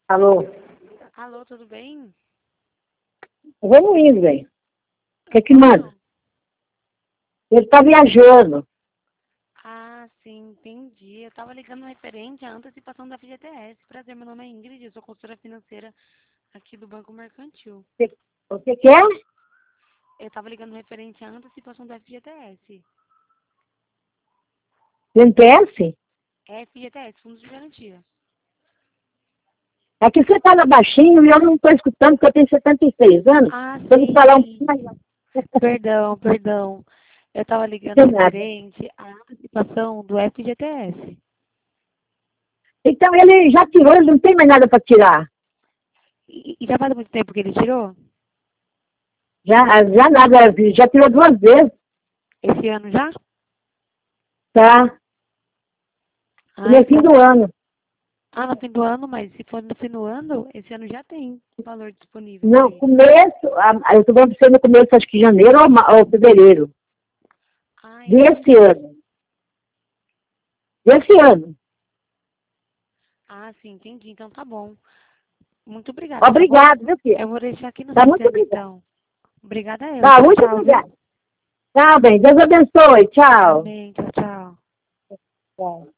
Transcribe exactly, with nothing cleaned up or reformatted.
Alô? Alô, tudo bem? Vamos indo, velho. O que é que manda? Não. Ele tá viajando. Ah, sim, entendi. Eu tava ligando referente à antecipação da F G T S. Prazer, meu nome é Ingrid, eu sou consultora financeira aqui do Banco Mercantil. O que que é? Eu tava ligando referente à antecipação da F G T S. N P S? F G T S, Fundos de Garantia. É que você fala baixinho e eu não estou escutando porque eu tenho setenta e seis anos. Ah, Tem que falar um sim. pouco mais alto. Perdão, perdão. Eu tava Não ligando tem nada. referente à antecipação do F G T S. Então ele já tirou, ele não tem mais nada para tirar. E, e já faz muito tempo que ele tirou? Já, já nada, já tirou duas vezes, Esse ano já? tá? Ah, No fim então do ano. Ah, no fim do ano, mas se for no fim do ano, esse ano já tem valor disponível para Não, ele. começo, ah, eu estou falando pra você no começo, acho que janeiro ou, ma- ou fevereiro. Ah, Desse entendi. ano. Desse ano. Ah, sim, entendi. Então tá bom. Muito obrigada, tá bom? Obrigado, viu, filha? Eu vou deixar aqui no Tá muito sistema, obrigado. então. Obrigada eu. Tá, Tchau, muito tchau, viu? obrigada. Tá bem, Deus abençoe. Tchau. Amém. Tchau, tchau. Tchau.